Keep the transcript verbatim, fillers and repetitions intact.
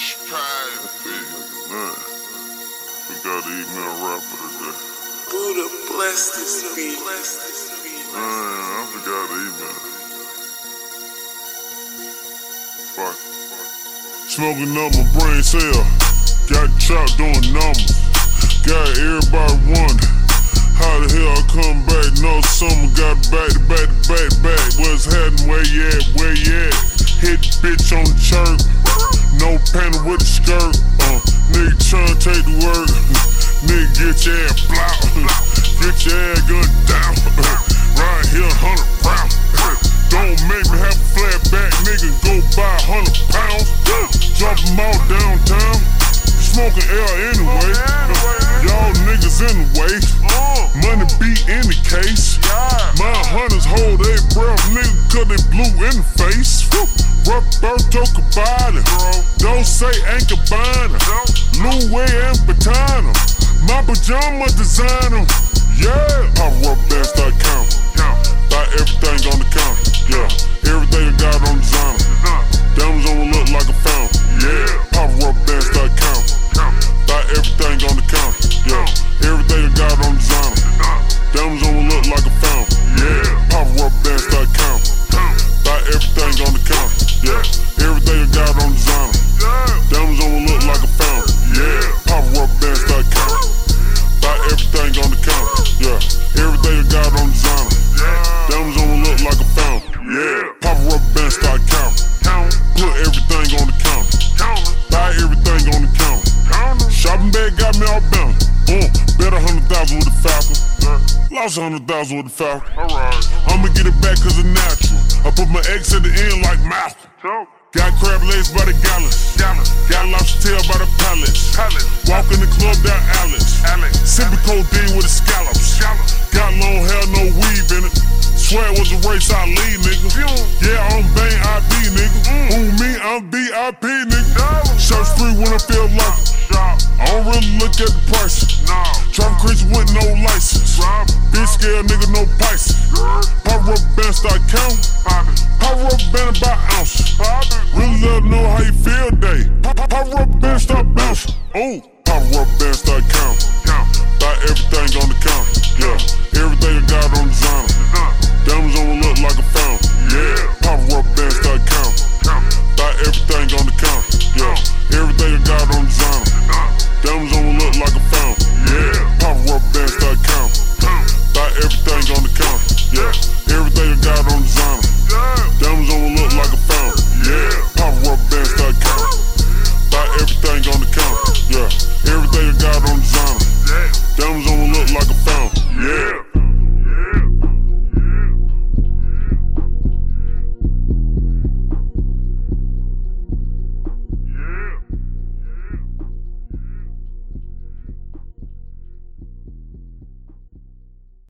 Man, we gotta eat me a rapper today. Buddha bless this beat. Man, I forgot to eat me. Fuck. Smoking up my brain cell. Got chopped doing numbers. Got everybody wondering how the hell I come back. No summer, got back to back to back to back. What's happening? Where you at? Where you at? Hit the bitch on the chirp. No panty with a skirt. Uh, nigga tryna take the work. Nigga get your ass flop. Get your ass gunned down. Right here, hundred round. Don't make me have a flat back, nigga. Go buy a hundred pounds. Drop them out downtown. Smoking air anyway. Y'all niggas in the way. Money be in the case. My hunters hold their breath, nigga, cause they blue in the face. Roberto Cavalli, don't say ain't Cabana. Louis and Batana, my pajama designer. Yeah, I rub bands dot com. Buy everything on the counter. Yeah, everything I got on designer. Diamonds on look like a fountain. Yeah, pop rub bands dot com. Buy everything on the counter. Yeah, everything I got on designer. Diamonds on look like a fountain. Yeah, pop rub bands dot com. Buy everything on the counter. Yeah, everything I got on designer. Diamonds on look like a fountain. Yeah, pop rub bands dot com. Buy everything on the counter. Yeah, everything I got on designer. Diamonds on look like a fountain. Yeah, pop rub bands dot com. Put everything on the counter. Buy everything on the counter. Shopping bag got me all bound. Uh, bet a hundred thousand with the Falcon. Lost a hundred thousand with the Falcon. Alright. I'ma get it back cause it's natural. I put my X at the end like Malcolm. Got crab legs by the gallons. Got lobster tail by the pallets. Walk in the club down Alex. Sipping codeine with the scallops. Got long hair, no weave in it. Swear it was a race I lead, nigga. Yeah, I'm Bang I B, nigga. Who me? I'm V I P, nigga. Search free when I feel like it. I don't really look at the price. Traffic creature with no license. Big scale nigga, no prices. Pop rubber bands start counting. Pop rubber band by ounce. Really love to know how you feel, day. Pop rubber bands start bouncing. Ooh, pop rubber bands start counting. Buy everything on the counter. Yeah, everything I got on designer. Diamonds on look like a fountain. Yeah, pop rubber bands start counting. Buy everything on the counter. Yeah, everything I got on designer. Diamonds on look like a fountain. Yeah, pop rubber bands start counting. Buy everything on the counter. Yeah, everything I got on designer. Diamonds on look like a fountain. Yeah, pop rubber bands start counting. Buy everything on the counter. Yeah, everything I got on designer. Diamonds on look like a